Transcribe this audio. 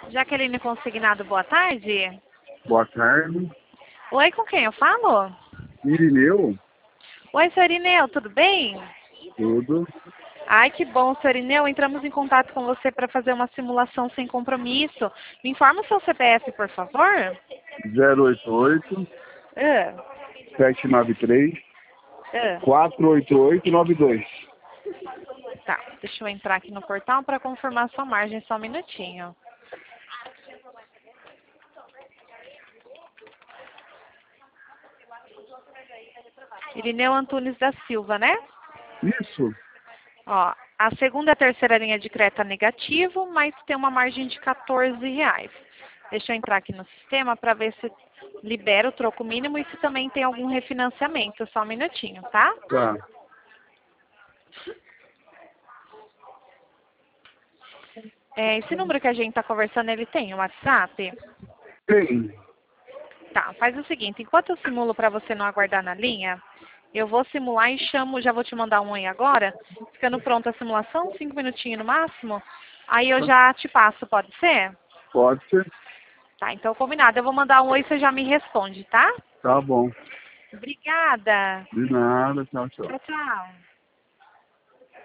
Jaqueline Consignado, boa tarde. Boa tarde. Oi, com quem eu falo? Irineu? Oi, senhor Irineu, tudo bem? Tudo. Ai, que bom, senhor Irineu. Entramos em contato com você para fazer uma simulação sem compromisso. Me informa o seu CPF, por favor. 088 Ah, 793 ah. 48892. Tá, deixa eu entrar aqui no portal para confirmar sua margem, só um minutinho. Irineu Antunes da Silva, né? Isso. Ó, a segunda e a terceira linha de crédito é negativo, mas tem uma margem de R$14. Deixa eu entrar aqui no sistema para ver se libera o troco mínimo e se também tem algum refinanciamento. Só um minutinho, tá? Tá. Esse número que a gente está conversando, ele tem o WhatsApp? Tem. Tá, faz o seguinte, enquanto eu simulo para você não aguardar na linha, eu vou simular e chamo, já vou te mandar um oi agora, ficando pronta a simulação, 5 minutinhos no máximo, aí eu já te passo, pode ser? Pode ser. Tá, então combinado, eu vou mandar um oi e você já me responde, tá? Tá bom. Obrigada. De nada. Tchau, tchau. Tchau, tchau.